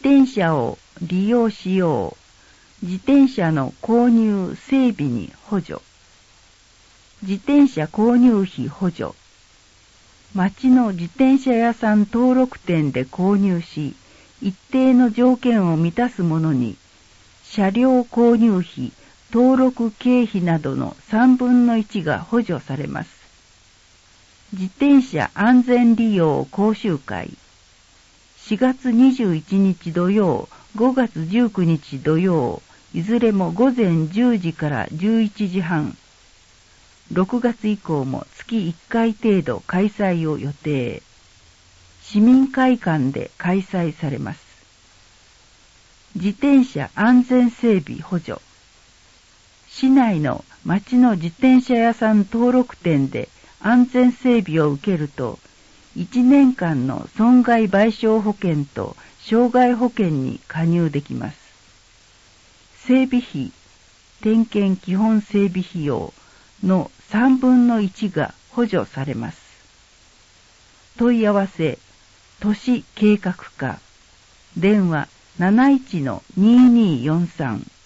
転車を利用しよう。自転車の購入整備に補助。自転車購入費補助。町の自転車屋さん登録店で購入し、一定の条件を満たす者に、車両購入費、登録経費などの3分の1が補助されます。自転車安全利用講習会。4月21日土曜、5月19日土曜、いずれも午前10時から11時半。6月以降も月1回程度開催を予定。市民会館で開催されます。自転車安全整備補助。市内の町の自転車屋さん登録店で安全整備を受けると、1年間の損害賠償保険と傷害保険に加入できます。整備費、点検基本整備費用の3分の1が補助されます。問い合わせ、都市計画課、電話71-2243